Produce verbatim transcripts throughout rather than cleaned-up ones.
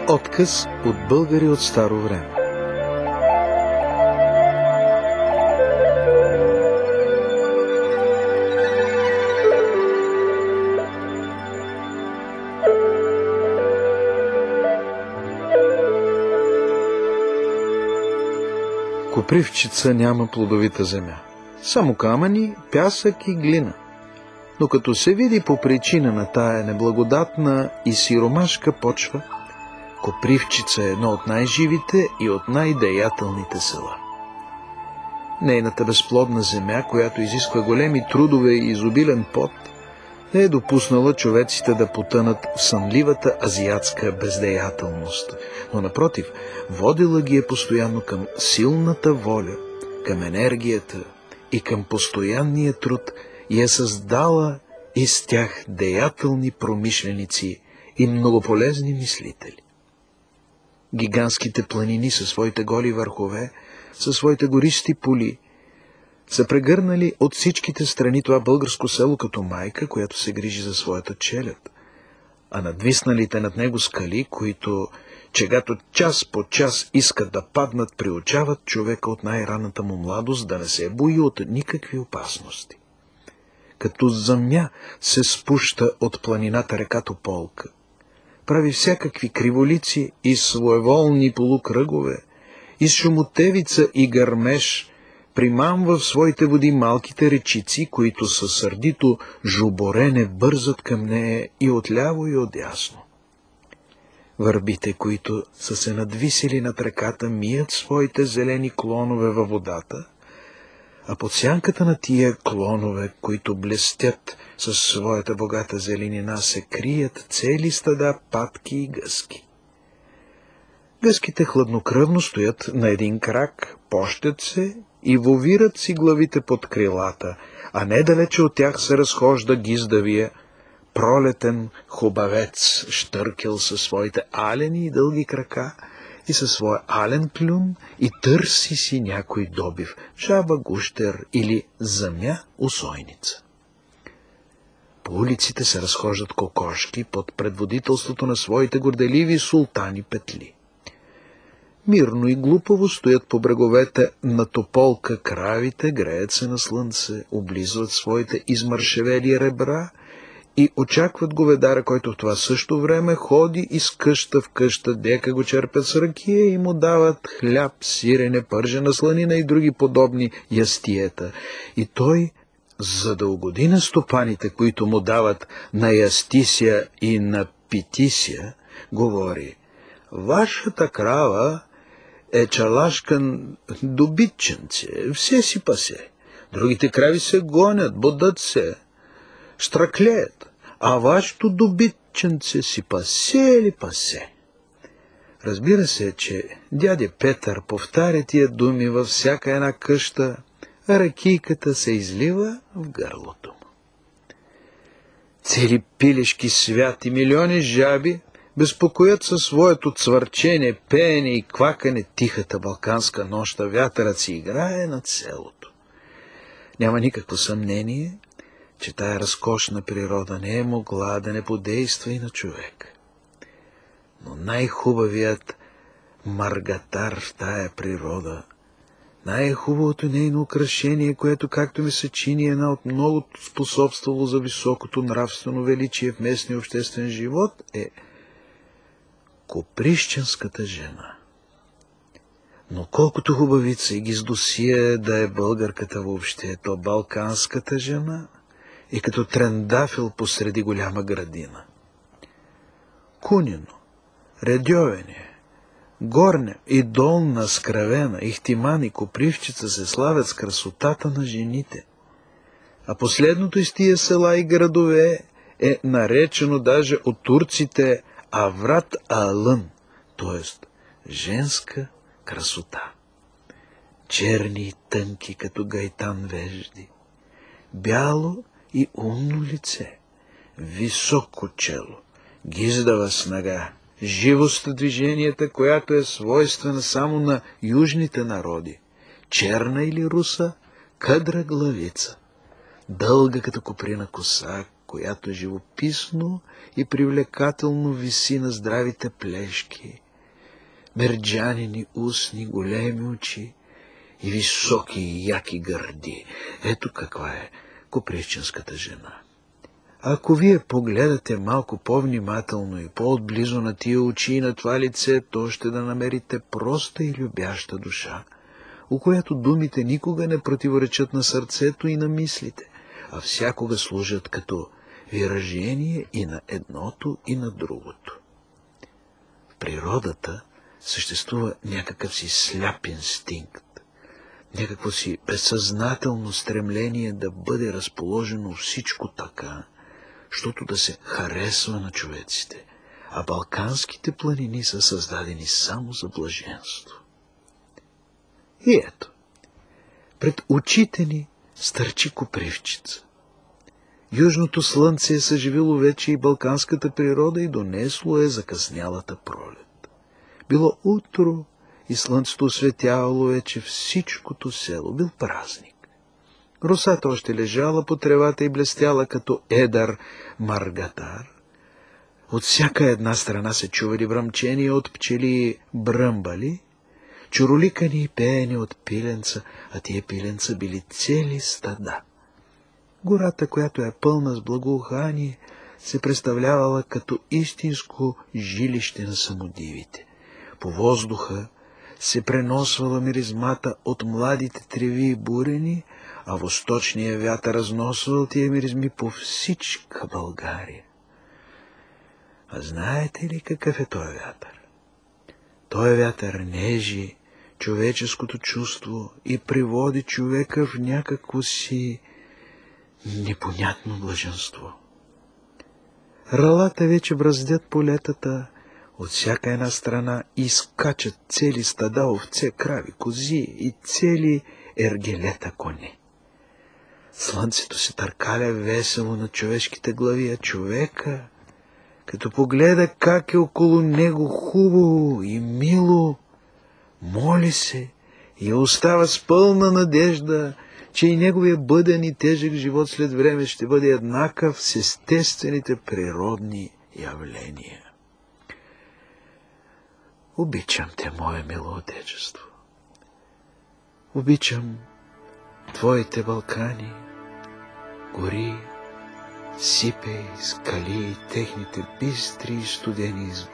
Отказ от българи от старо време. Копривчица няма плодовита земя, само камъни, пясък и глина. Но като се види по причина на тая неблагодатна и сиромашка почва, Копривчица е едно от най-живите и от най-деятелните села. Нейната безплодна земя, която изисква големи трудове и изобилен пот, не е допуснала човеците да потънат в сънливата азиатска бездеятелност, но напротив, водила ги е постоянно към силната воля, към енергията и към постоянния труд и е създала из тях деятелни промишленици и многополезни мислители. Гигантските планини със своите голи върхове, със своите гористи поли, са прегърнали от всичките страни това българско село като майка, която се грижи за своята челяд, а надвисналите над него скали, които, чегато час по час искат да паднат, приучават човека от най-ранната му младост да не се бои от никакви опасности. Като земя се спуща от планината река Тополка, прави всякакви криволици и своеволни полукръгове, и с шумотевица и гърмеж примамва в своите води малките речици, които със сърдито жуборене бързат към нея и отляво и отдясно. Върбите, които са се надвисили над реката, мият своите зелени клонове във водата, а под сянката на тия клонове, които блестят със своята богата зеленина, се крият цели стада патки и гъски. Гъските хладнокръвно стоят на един крак, пощят се и вовират си главите под крилата, а недалече от тях се разхожда гиздавия, пролетен хубавец, щъркел със своите алени и дълги крака и със своя ален клюн и търси си някой добив, жаба гущер или замя усойница. По улиците се разхождат кокошки под предводителството на своите горделиви султани петли. Мирно и глупаво стоят по бреговете на Тополка кравите, греят се на слънце, облизват своите измършевели ребра и очакват говедара, който в това също време ходи из къща в къща, дека го черпят с ракия и му дават хляб, сирене, пържена сланина и други подобни ястиета. И той, за да угоди на стопаните, които му дават на ястися и на питися, говори: вашата крава е чалашкан добитченце, все си пасе. Другите крави се гонят, бодат се, штраклеят, а вашето добитченце си пасе ли пасе? Разбира се, че дядя Петър повтаря тия думи във всяка една къща, а ракийката се излива в гърлото му. Цели пилешки святи, милиони жаби безпокоят със своето цвърчене, пеене и квакане тихата балканска нощ, вятърът си играе над селото. Няма никакво съмнение, че тая разкошна природа не е могла да не подейства и на човек. Но най-хубавият маргатар в тая природа, най-хубавото нейно украшение, което, както ми се чини, една от многото способствало за високото нравствено величие в местния обществен живот, е коприщенската жена. Но колкото хубавица и гиздосия да е българката въобще, то балканската жена е като трендафил посреди голяма градина. Кунино, Редьовене, Горня и Долна Скравена, Ихтиман и Копривчица се славят с красотата на жените, а последното из тия села и градове е наречено даже от турците Аврат Алън, т.е. женска красота. Черни и тънки като гайтан вежди, бяло и умно лице, високо чело, гиздава снага, живост в движенията, която е свойствена само на южните народи, черна или руса, къдра главица, дълга като коприна коса, която живописно и привлекателно виси на здравите плешки, мерджанини устни, големи очи и високи и яки гърди. Ето каква е копривщинската жена. Ако вие погледате малко по-внимателно и по-отблизо на тия очи и на това лице, то ще да намерите проста и любяща душа, у която думите никога не противоречат на сърцето и на мислите, а всякога служат като выражение и на едното, и на другото. В природата съществува някакъв си сляп инстинкт, някакво си безсъзнателно стремление да бъде разположено всичко така, щото да се харесва на човеците, а балканските планини са създадени само за блаженство. И ето, пред очите ни стърчи копривчица. Южното слънце е съживило вече и балканската природа и донесло е закъснялата пролет. Било утро и слънцето осветявало вече всичкото село. Бил празник. Росата още лежала по тревата и блестяла като едър маргатар. От всяка една страна се чували бръмчения от пчели бръмбали, чуроликани и пеени от пиленца, а тия пиленца били цели стада. Гората, която е пълна с благоухание, се представлявала като истинско жилище на самодивите. По въздуха се преносвала миризмата от младите треви и бурени, а восточния вятър разносвал тия миризми по всичка България. А знаете ли какъв е този вятър? Той вятър нежи човеческото чувство и приводи човека в някакво си непонятно блаженство. Ралата вече браздят полетата, от всяка една страна изкачат цели стада овце, крави, кози и цели ергелета коне. Слънцето се търкаля весело на човешките глави, а човека, като погледа как е около него хубаво и мило, моли се и остава с пълна надежда, че и неговия бъден и тежък живот след време ще бъде еднакъв с естествените природни явления. Обичам те, мое мило отечество. Обичам твоите Балкани, гори, сипе, скали и техните бистри и студени извори.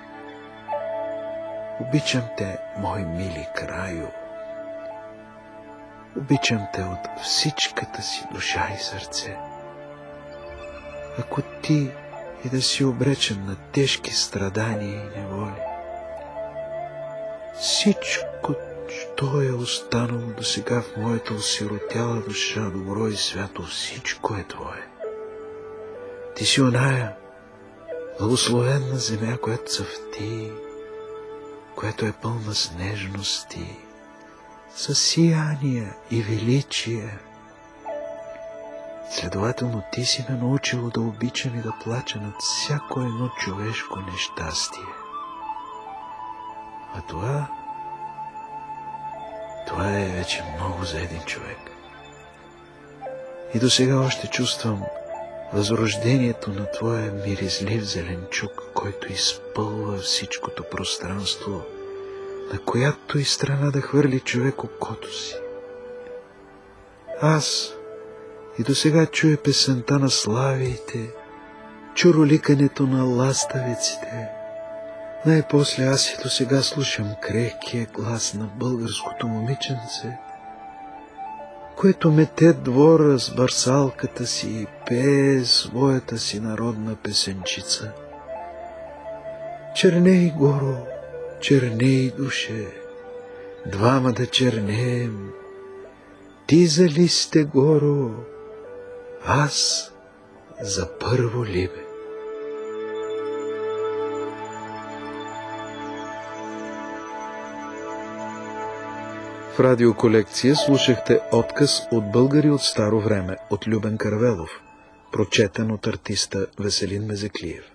Обичам те, мой мили краю. Обичам те от всичката си душа и сърце. Ако ти и да си обречен на тежки страдания и неволи, всичко, що е останало до сега в моята осиротяла душа, добро и свято, всичко е твое. Ти си оная благословена земя, която цъфти, която е пълна с нежности, със сияния и величие. Следователно ти си ме научило да обичам и да плача над всяко едно човешко нещастие. А това, това е вече много за един човек. И до сега още чувствам възрождението на твоя миризлив зеленчук, който изпълва всичкото пространство, на която и страна да хвърли човек окото си. Аз и до сега чуя песента на славиите, чуроликането на ластавиците. Най-после аз и до сега слушам крехкия глас на българското момиченце, което мете двора с барсалката си и пее своята си народна песенчица. Черней, горо, черней, душе, двама да чернеем, ти за листе, горо, аз за първо либе. В радиоколекция слушахте отказ от Българи от старо време от Любен Каравелов, прочетен от артиста Веселин Мезеклиев.